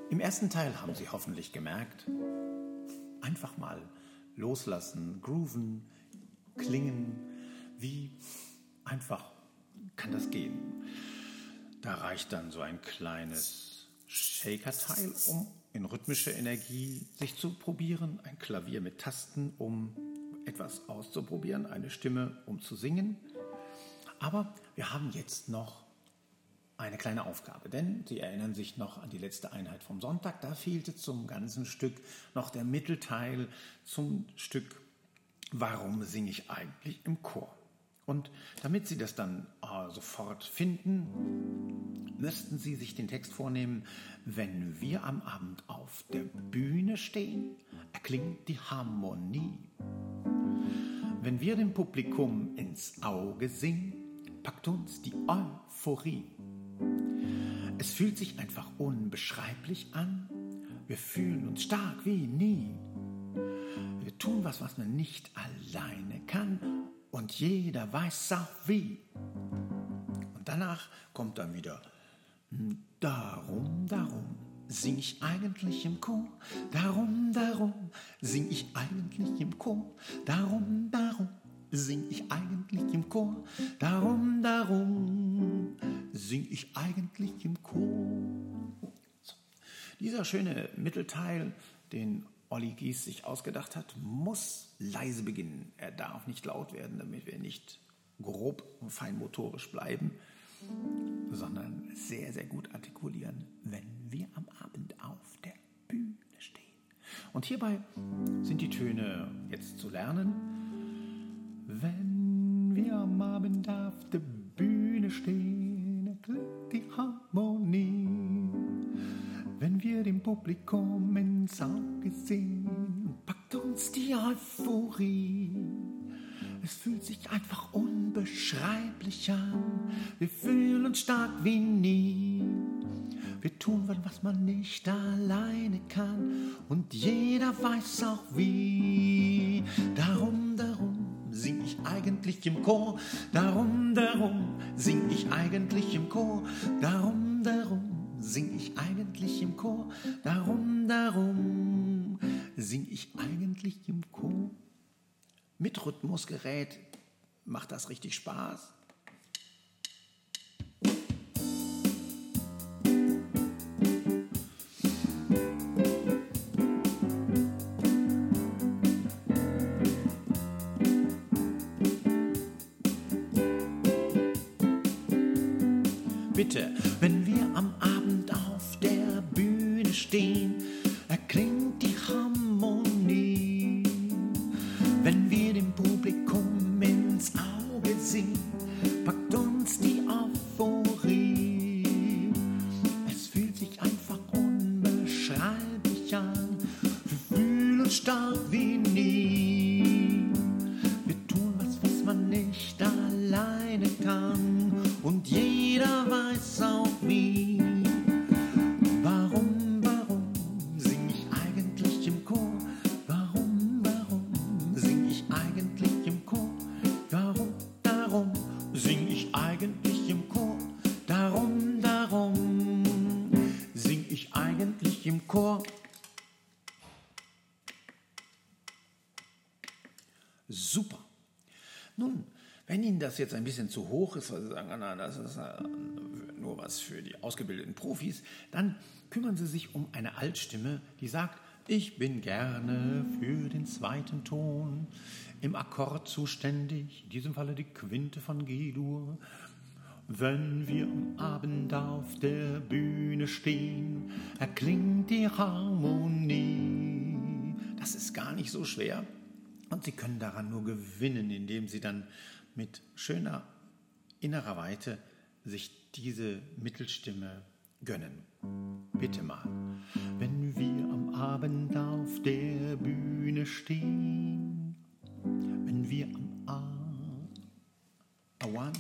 Im ersten Teil haben Sie hoffentlich gemerkt, einfach mal loslassen, grooven, klingen, wie einfach kann das gehen. Da reicht dann so ein kleines Shaker-Teil, um in rhythmische Energie sich zu probieren, ein Klavier mit Tasten, um etwas auszuprobieren, eine Stimme, um zu singen. Aber wir haben jetzt noch eine kleine Aufgabe, denn Sie erinnern sich noch an die letzte Einheit vom Sonntag, da fehlte zum ganzen Stück noch der Mittelteil zum Stück Warum singe ich eigentlich im Chor? Und damit Sie das dann sofort finden, müssten Sie sich den Text vornehmen: Wenn wir am Abend auf der Bühne stehen, erklingt die Harmonie. Wenn wir dem Publikum ins Auge singen, packt uns die Euphorie. Es fühlt sich einfach unbeschreiblich an, wir fühlen uns stark wie nie. Wir tun was man nicht alleine kann, und jeder weiß auch wie. Und danach kommt dann wieder: Darum sing ich eigentlich im Chor. Darum sing ich eigentlich im Chor. Darum sing ich eigentlich im Chor. Darum sing ich eigentlich im Chor. So. Dieser schöne Mittelteil, den Olli Gies sich ausgedacht hat, muss leise beginnen. Er darf nicht laut werden, damit wir nicht grob und feinmotorisch bleiben, sondern sehr, sehr gut artikulieren, wenn wir am Abend auf der Bühne stehen. Und hierbei sind die Töne jetzt zu lernen. Wenn wir am Abend auf der Bühne stehen, erklingt die Harmonie. Wenn wir dem Publikum ins Auge sehen, packt uns die Euphorie. Es fühlt sich einfach unbeschreiblich an, wir fühlen uns stark wie nie. Wir tun was man nicht alleine kann, und jeder weiß auch wie. Darum sing ich eigentlich im Chor. Darum sing ich eigentlich im Chor. Darum sing ich eigentlich im Chor. Darum sing ich eigentlich im Chor. Mit Rhythmusgerät macht das richtig Spaß. Bitte, wenn wir am Abend auf der Bühne stehen, erklingt die Harmonie. Wenn wir dem Publikum ins Auge sehen, packt uns die Euphorie. Es fühlt sich einfach unbeschreiblich an, wir fühlen uns stark wie nie. Wir tun was man nicht alleine kann, und jeder weiß auch wie. Warum sing ich eigentlich im Chor? Warum sing ich eigentlich im Chor? Darum sing ich eigentlich im Chor. Darum sing ich eigentlich im Chor. Super. Nun, wenn Ihnen das jetzt ein bisschen zu hoch ist, weil Sie sagen, das ist nur was für die ausgebildeten Profis, dann kümmern Sie sich um eine Altstimme, die sagt: Ich bin gerne für den zweiten Ton im Akkord zuständig, in diesem Falle die Quinte von G-Dur. Wenn wir am Abend auf der Bühne stehen, erklingt die Harmonie. Das ist gar nicht so schwer. Und Sie können daran nur gewinnen, indem Sie dann mit schöner innerer Weite sich diese Mittelstimme gönnen. Bitte mal. Wenn wir am Abend auf der Bühne stehen, wenn wir am one,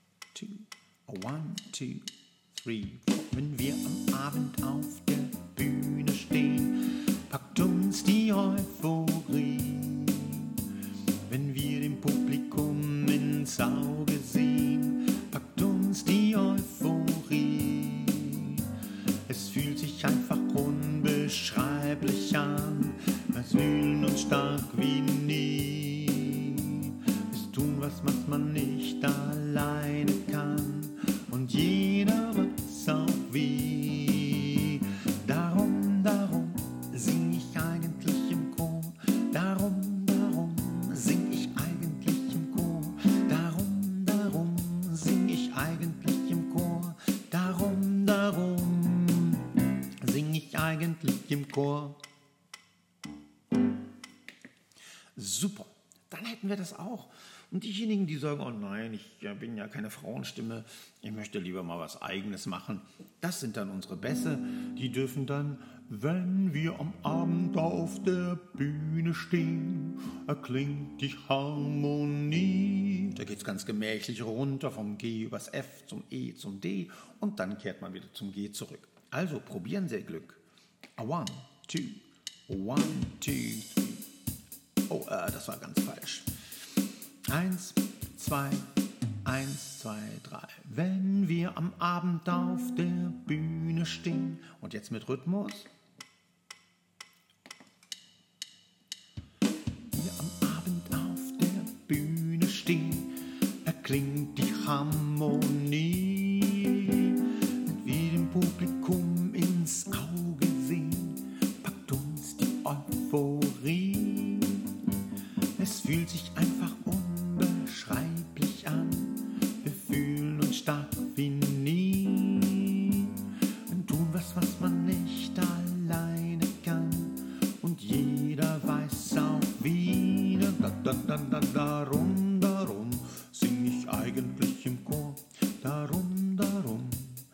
two, three, four. Wenn wir am Abend auf der Bühne stehen, packt uns die Euphorie. Wenn wir dem Publikum ins Auge sehen, packt uns die Euphorie. Es fühlt sich einfach unbeschreiblich eigentlich im Chor. Super, dann hätten wir das auch. Und diejenigen, die sagen, oh nein, ich bin ja keine Frauenstimme, ich möchte lieber mal was Eigenes machen, das sind dann unsere Bässe, die dürfen dann, wenn wir am Abend auf der Bühne stehen, erklingt die Harmonie. Da geht es ganz gemächlich runter vom G übers F zum E zum D und dann kehrt man wieder zum G zurück. Also probieren Sie Ihr Glück. A 1, 2, 1, 2, 3. Oh, das war ganz falsch. 1, 2, 1, 2, 3. Wenn wir am Abend auf der Bühne stehen. Und jetzt mit Rhythmus. Wir am Abend auf der Bühne stehen, erklingt die Harmonie. Und wir dem Publikum ins Auge sehen, packt uns die Euphorie. Es fühlt sich einfach unbeschreiblich an. Wir fühlen uns stark wie nie und tun was man nicht alleine kann. Und jeder weiß auch wie. Darum sing ich eigentlich im Chor. Darum, darum,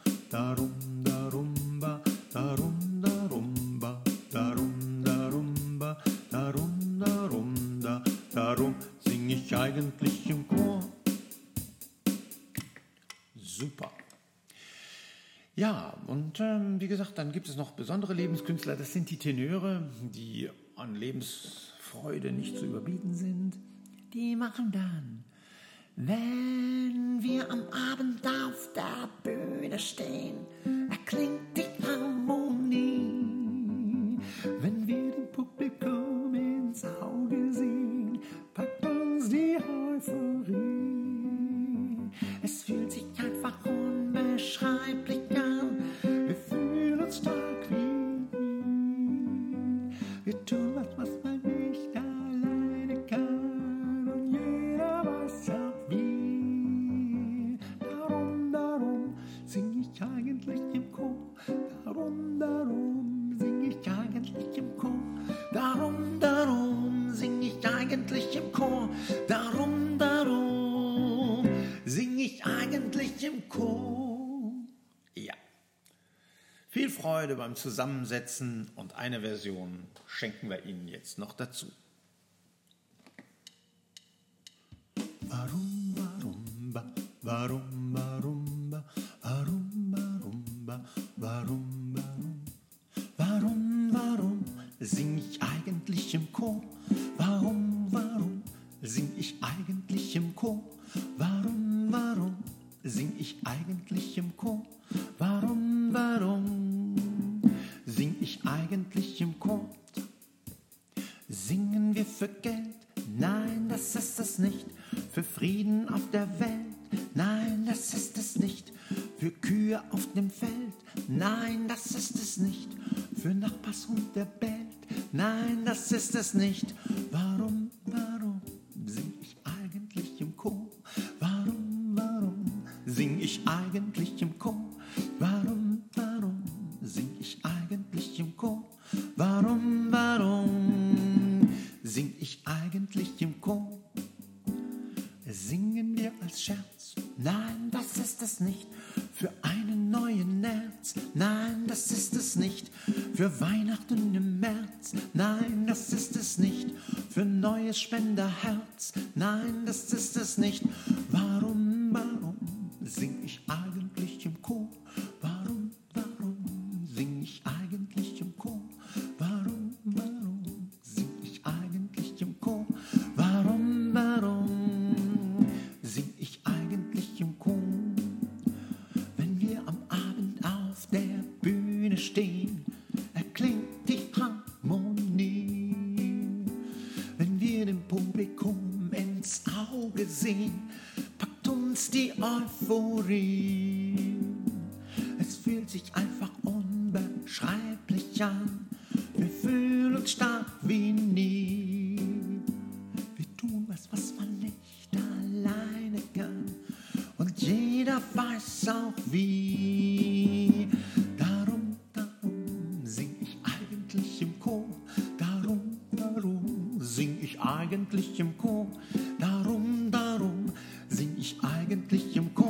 ba, darum, ba, darum, ba, darum sing ich eigentlich im Chor. Super. Ja, und wie gesagt, dann gibt es noch besondere Lebenskünstler. Das sind die Tenöre, die an Lebensfreude nicht zu überbieten sind. Die machen dann, wenn wir am Abend auf der Bühne stehen, erklingt die Harmonie. Wenn wir dem Publikum ins Auge sehen, packt uns die Euphorie. Es fühlt sich einfach unbeschreiblich an. Wir fühlen uns stark wie nie. Wir tun was man nicht alleine kann. Und jeder weiß auch wie. Darum sing ich eigentlich im Chor. Darum sing ich eigentlich im Chor. Darum sing ich eigentlich im Chor. Darum sing ich eigentlich im Chor. Ja. Viel Freude beim Zusammensetzen und eine Version schenken wir Ihnen jetzt noch dazu. Warum, ba, warum, ba, warum sing ich eigentlich im Chor? Warum sing ich eigentlich im Chor? Warum sing ich eigentlich im Chor? Warum sing ich eigentlich im Chor? Singen wir für Geld? Nein, das ist es nicht. Für Frieden auf der Welt? Nein, das ist es nicht. Für Kühe auf dem Feld? Nein, das ist es nicht. Für Nachbarshund, der bellt? Nein, das ist es nicht. Warum sing ich eigentlich im Chor? Warum sing ich eigentlich im Chor? Warum sing ich eigentlich im Chor? Warum sing ich eigentlich im Chor? Singen wir als Scherz? Nein, das ist es nicht. Für einen neuen Nerz? Nein, das ist es nicht. Für Weihnachten im März? Nein, das ist es nicht. Für neues Spenderherz? Nein, das ist es nicht. Warum sing ich eigentlich im Chor? Warum sing ich eigentlich im Chor? Warum sing ich eigentlich im Chor? Warum sing ich eigentlich im Chor? Wenn wir am Abend auf der Bühne stehen, erklingt die Harmonie. Wenn wir dem Publikum ins Auge sehen, packt uns die Euphorie. Es fühlt sich einfach unbeschreiblich an. Wir fühlen uns stark wie nie. Wir tun was man nicht alleine kann. Und jeder weiß auch wie. Darum sing gemütlich im